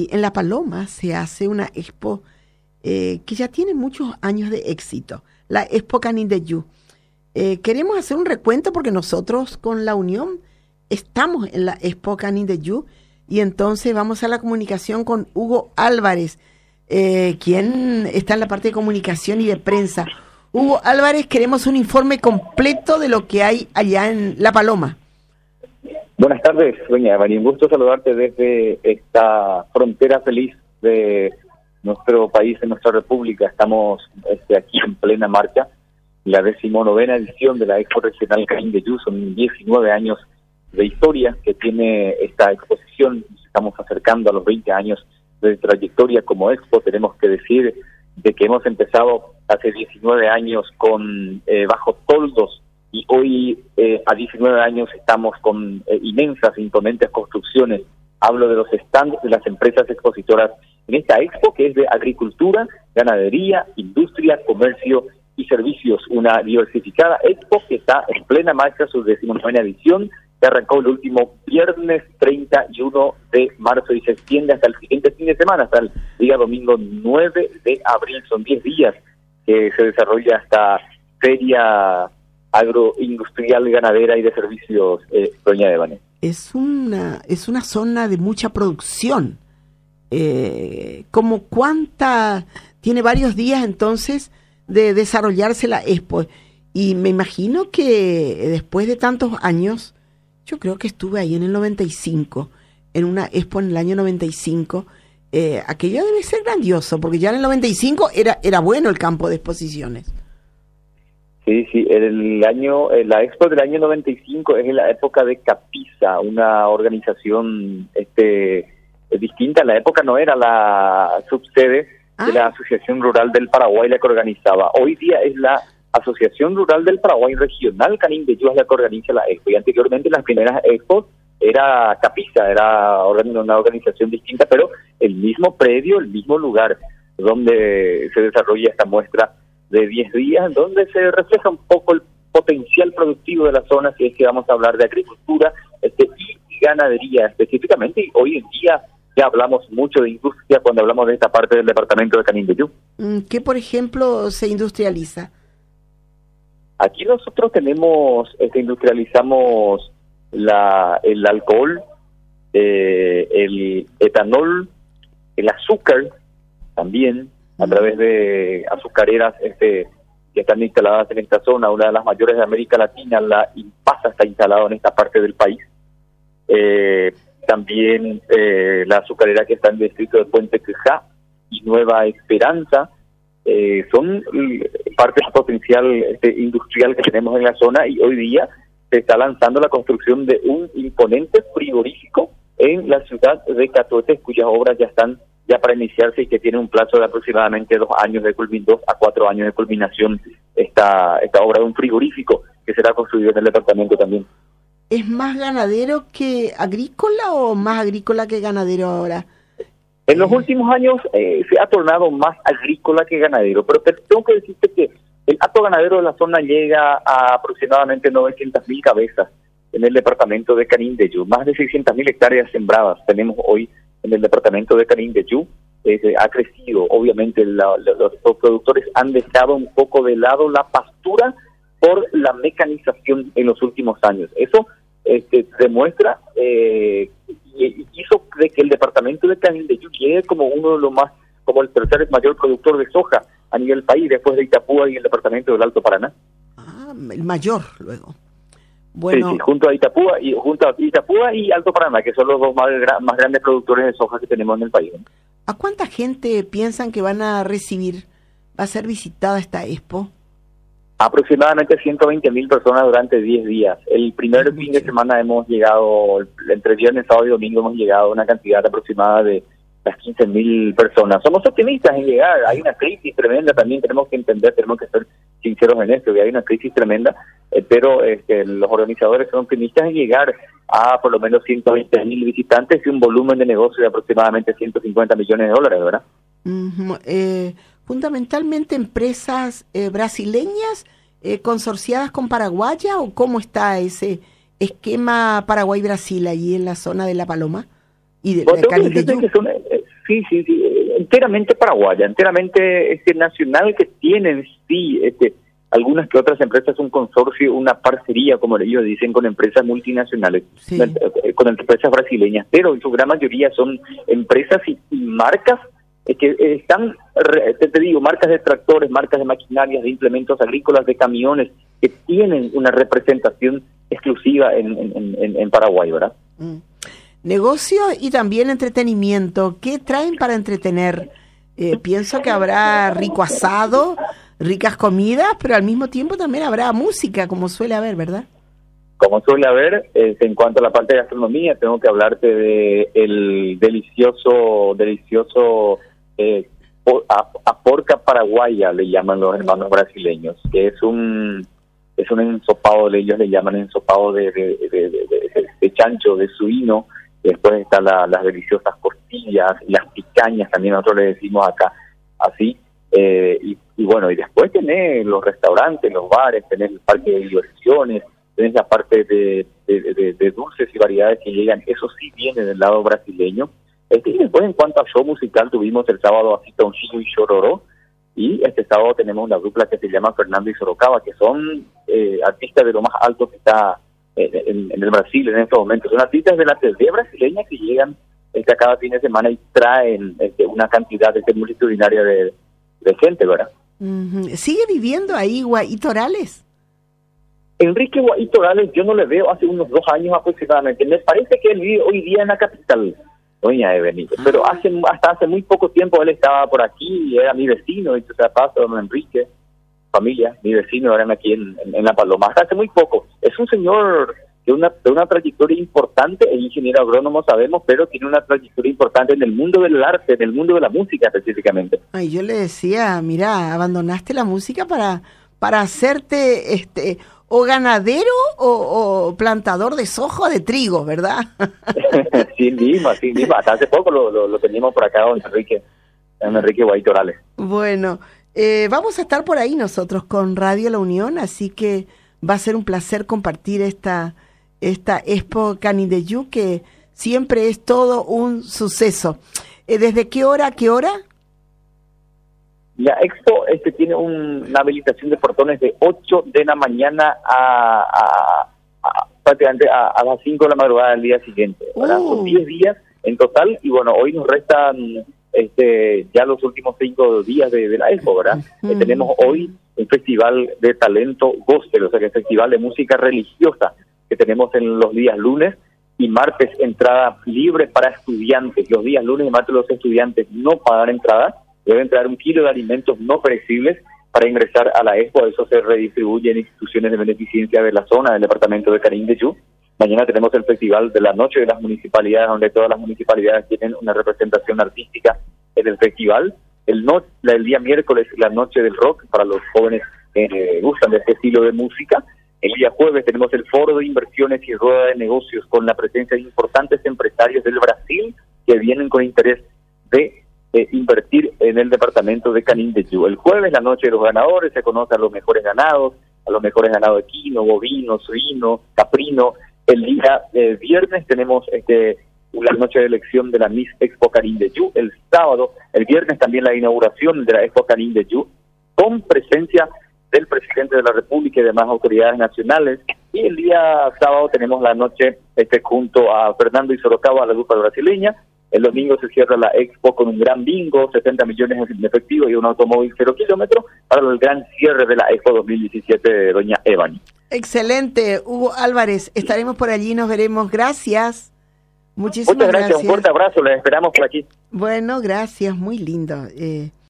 en La Paloma se hace una expo que ya tiene muchos años de éxito, la Expo Canindeyú. Queremos hacer un recuento porque nosotros con la Unión estamos en la Expo Canindeyú y entonces vamos a la comunicación con Hugo Álvarez, quien está en la parte de comunicación y de prensa. Hugo Álvarez, queremos un informe completo de lo que hay allá en La Paloma. Buenas tardes, doña Eva, un gusto saludarte desde esta frontera feliz de nuestro país, de nuestra república. Estamos aquí en plena marcha, la 19ª edición de la Expo Regional Canindeyú. Son 19 años de historia que tiene esta exposición. Nos estamos acercando a los 20 años de trayectoria como expo. Tenemos que decir de que hemos empezado hace 19 años con bajo toldos y hoy a 19 años estamos con inmensas, imponentes construcciones. Hablo de los stands de las empresas expositoras en esta expo que es de agricultura, ganadería, industria, comercio y servicios. Una diversificada expo que está en plena marcha, su 19ª edición, que arrancó el último viernes 31 de marzo y se extiende hasta el siguiente fin de semana, hasta el día domingo 9 de abril. Son 10 días que se desarrolla esta feria agroindustrial, ganadera y de servicios, doña Evane. Es una zona de mucha producción. ¿Como cuánta? Tiene varios días entonces de desarrollarse la expo. Y me imagino que después de tantos años, yo creo que estuve ahí en el 95, en una expo en el año 95, aquello debe ser grandioso, porque ya en el 95 era bueno el campo de exposiciones. Sí, la expo del año 95 es en la época de Capisa, una organización distinta. En la época no era la subsede de la Asociación Rural del Paraguay la que organizaba. Hoy día es la Asociación Rural del Paraguay Regional Canindeyú es la que organiza la expo, y anteriormente las primeras expos era Capisa, era una organización distinta, pero el mismo predio, el mismo lugar donde se desarrolla esta muestra de 10 días, donde se refleja un poco el potencial productivo de la zona, si es que vamos a hablar de agricultura y ganadería específicamente, y hoy en día ya hablamos mucho de industria cuando hablamos de esta parte del departamento de Canindeyú. ¿Qué, por ejemplo, se industrializa? Aquí nosotros industrializamos el alcohol, el etanol, el azúcar también, a través de azucareras que están instaladas en esta zona, una de las mayores de América Latina. La Impasa está instalado en esta parte del país. También la azucarera que está en el distrito de Puente Quejá y Nueva Esperanza, son parte del potencial industrial que tenemos en la zona, y hoy día se está lanzando la construcción de un imponente frigorífico en la ciudad de Catotes, cuyas obras ya están para iniciarse y que tiene un plazo de aproximadamente 2 a 4 años de culminación esta obra de un frigorífico que será construido en el departamento también. ¿Es más ganadero que agrícola o más agrícola que ganadero ahora? En los últimos años se ha tornado más agrícola que ganadero, pero tengo que decirte que el hato ganadero de la zona llega a aproximadamente 900.000 cabezas en el departamento de Canindeyú. Más de 600.000 hectáreas sembradas tenemos hoy en el departamento de Canindeyú. Ha crecido, obviamente los productores han dejado un poco de lado la pastura por la mecanización en los últimos años. Eso demuestra y hizo de que el departamento de Canindeyú llegue como uno de los más, como el tercer mayor productor de soja a nivel país, después de Itapúa y el departamento del Alto Paraná. El mayor luego. Bueno, sí, junto a Itapúa y Alto Paraná, que son los dos más grandes productores de soja que tenemos en el país. ¿A cuánta gente piensan que van a recibir, va a ser visitada esta expo? Aproximadamente 120.000 personas durante 10 días. El primer fin de semana hemos llegado, entre viernes, sábado y domingo, hemos llegado a una cantidad aproximada de las 15.000 personas. Somos optimistas en llegar. Hay una crisis tremenda también, tenemos que entender, tenemos que ser sinceros en esto, que hay una crisis tremenda, pero los organizadores son optimistas en llegar a por lo menos 120.000 visitantes y un volumen de negocio de aproximadamente 150 millones de dólares, ¿verdad? Fundamentalmente empresas brasileñas consorciadas con paraguayas, ¿o cómo está ese esquema Paraguay-Brasil allí en la zona de La Paloma? y de Bueno, la tengo que decirte Canindeyú. que son, sí, enteramente paraguaya, enteramente nacional, que tienen, sí, algunas que otras empresas, un consorcio, una parcería, como ellos dicen, con empresas multinacionales, Sí. con empresas brasileñas, pero en su gran mayoría son empresas y marcas que están, te digo, marcas de tractores, marcas de maquinarias, de implementos agrícolas, de camiones, que tienen una representación exclusiva en Paraguay, ¿verdad? Mm. Negocio y también entretenimiento. ¿Qué traen para entretener? Pienso que habrá rico asado, ricas comidas, pero al mismo tiempo también habrá música, como suele haber, ¿verdad? Como suele haber, en cuanto a la parte de gastronomía, tengo que hablarte de el delicioso aporca paraguaya, le llaman los hermanos brasileños, que es un ensopado, ellos le llaman ensopado de chancho, de suino. Después están las deliciosas costillas, las picañas, también nosotros le decimos acá así. Y bueno, y después tenés los restaurantes, los bares, tenés el parque de diversiones, tenés la parte de dulces y variedades que llegan, eso sí viene del lado brasileño. Y después, en cuanto a show musical, tuvimos el sábado a Citoncillo y Chororó, y este sábado tenemos una dupla que se llama Fernando y Sorocaba, que son artistas de lo más alto que está en el Brasil en estos momentos. Son artistas de la TV brasileña que llegan a cada fin de semana y traen una cantidad multitudinaria de gente, ¿verdad? ¿Sigue viviendo ahí Guaitorales? Enrique Guaitorales yo no le veo hace unos 2 años aproximadamente. Me parece que él vive hoy día en la capital, doña Evelyn, pero hasta hace muy poco tiempo él estaba por aquí y era mi vecino, y se paso, don Enrique, familia, mi vecino, eran aquí en La Paloma, hasta hace muy poco. Es un señor de una trayectoria importante, es ingeniero agrónomo, sabemos, pero tiene una trayectoria importante en el mundo del arte, en el mundo de la música específicamente. Ay, yo le decía, mira, abandonaste la música para hacerte o ganadero o plantador de soja o de trigo, ¿verdad? Sí mismo. Hasta hace poco lo teníamos por acá, don Enrique Guaitorales. Bueno, vamos a estar por ahí nosotros con Radio La Unión, así que va a ser un placer compartir esta Expo Canindeyú, que siempre es todo un suceso. ¿Desde qué hora a qué hora? La Expo tiene una habilitación de portones de 8 de la mañana prácticamente a las 5 de la madrugada del día siguiente, ¿verdad? Son 10 días en total, y bueno, hoy nos restan ya los últimos 5 días de la Expo, ¿verdad? Tenemos hoy un festival de talento gospel, o sea, que es festival de música religiosa, que tenemos en los días lunes y martes, entrada libre para estudiantes. Los días lunes y martes los estudiantes no pagan entrada, deben traer 1 kilo de alimentos no perecibles para ingresar a la Expo. Eso se redistribuye en instituciones de beneficencia de la zona del departamento de Canindeyú. Mañana tenemos el Festival de la Noche de las Municipalidades, donde todas las municipalidades tienen una representación artística en el festival. El día miércoles, la Noche del Rock, para los jóvenes que gustan de este estilo de música. El día jueves tenemos el Foro de Inversiones y Rueda de Negocios, con la presencia de importantes empresarios del Brasil que vienen con interés de invertir en el departamento de Canindeyú. El jueves, la Noche de los Ganadores, se conoce a los mejores ganados equino, bovino, suino, caprino. El día viernes tenemos la noche de elección de la Miss Expo Canindeyú. El sábado, el viernes también la inauguración de la Expo Canindeyú, con presencia del presidente de la República y demás autoridades nacionales. Y el día sábado tenemos la noche junto a Fernando y Sorocaba, la dupla brasileña. El domingo se cierra la Expo con un gran bingo, 70 millones en efectivo y un automóvil 0 kilómetros para el gran cierre de la Expo 2017 de doña Evani. Excelente, Hugo Álvarez, estaremos por allí, nos veremos. Gracias. Muchísimas Muchas gracias. Un fuerte abrazo, les esperamos por aquí. Bueno, gracias, muy lindo.